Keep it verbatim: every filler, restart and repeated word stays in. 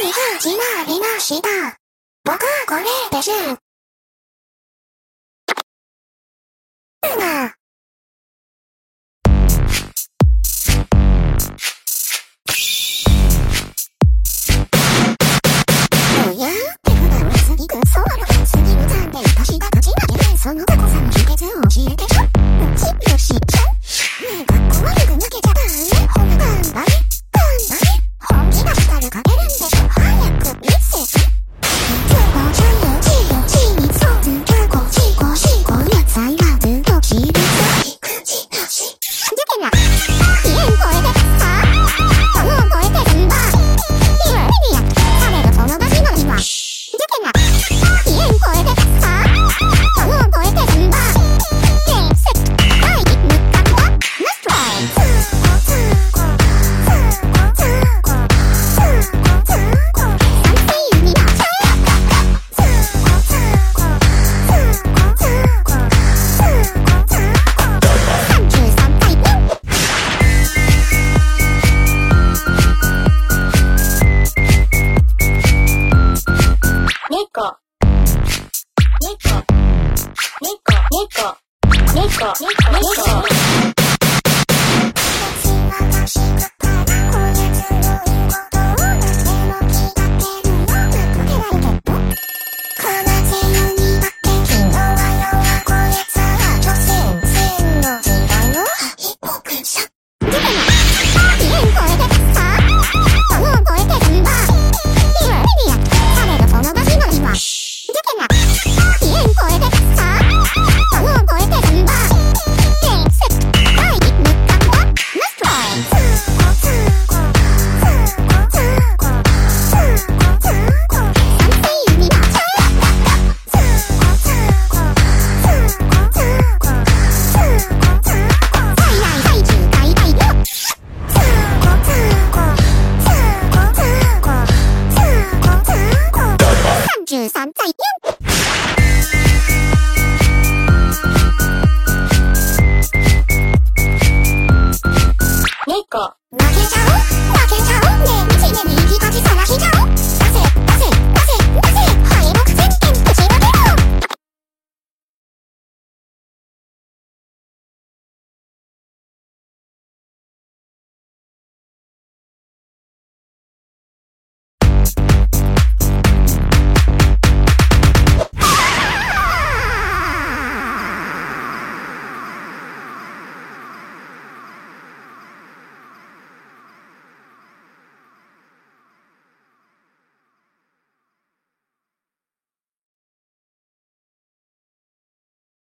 始まりました。僕はこれです。うな。おやって普段は次くそわる。次のターンで私が勝ち上げてその過去さの秘訣を教えてしょ。よしよしちゃん。ねえかっこ悪く抜けちゃったね。ほら頑張れ。頑張れ。本気出したら勝てるんでしょ。早く見せて。自我真有气有气你做自这国际国系国越才华的斗气的口气口气这个啦体验超えてさあ物を超えてすんだいわゆるや彼の友達の日は这个啦体验超えてさあ物を超えてすんだゲームセット第一向かうはナストライツーツーコツーコツーコツーコツーコ三世になっちゃう猫猫猫猫猫猫猫負けちゃう